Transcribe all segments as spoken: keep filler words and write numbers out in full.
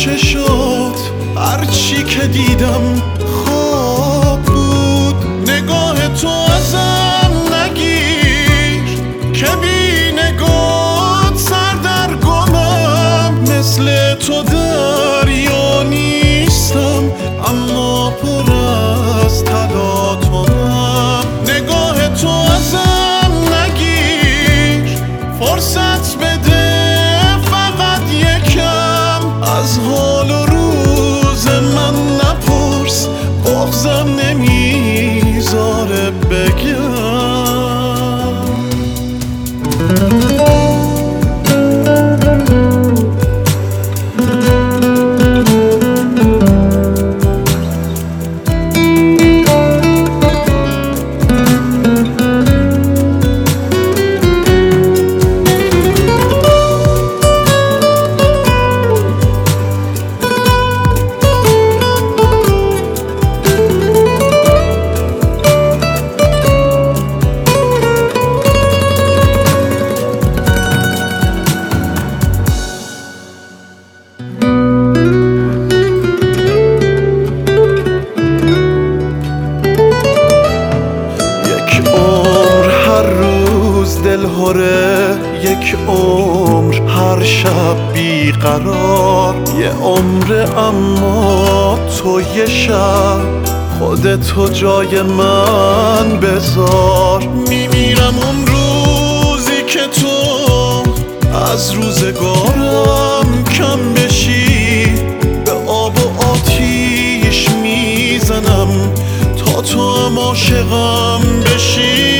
چشات هرچی که دیدم خواب بود. نگاه تو ازم نگیر که بی نگات سر در گمم. مثل تو دریا نیستم اما پر از تلاطمم. نگاه تو ازم نگیر فرصت بده فقط یکم. از حال و روز من نپرس بغضم نمیذاره بگم. دلهره یک عمر هر شب بیقرار. یه عمر اما تو یه شب خودتو جای من بذار. میمیرم اون روزی که تو از روزگارم کم بشی. به آب و آتیش میزنم تا تو هم عاشقم بشی.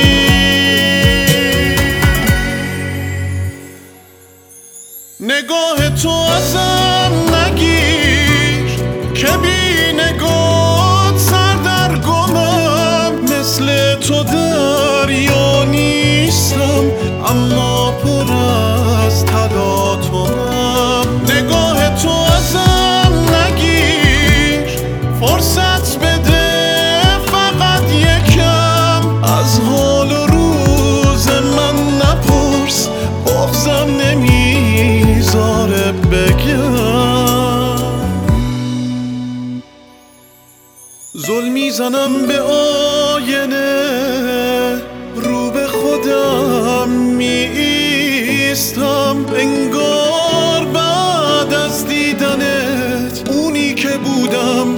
نگاه تو ازم نگیر که بی نگات سر در گمم. مثل تو دریا نیستم اما پر از تلاطمم. نگاه تو ازم نگیر فرصت بده فقط یکم. از حال و روز من نپرس بغضم نمیذاره بگم. زل میزنم به آینه رو به خودم میایستم. انگار بعد از دیدنت اونی که بودم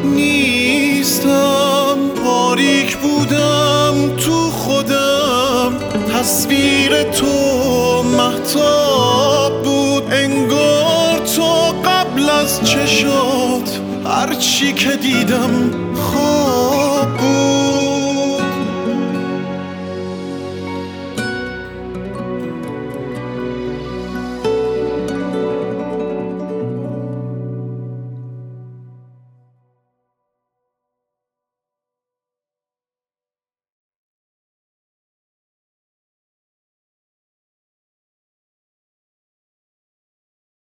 نیستم. تاریک بودم تو خودم تصویر تو مهتاب بود. انگار تو قبل از چشات هرچی که دیدم خواب بود.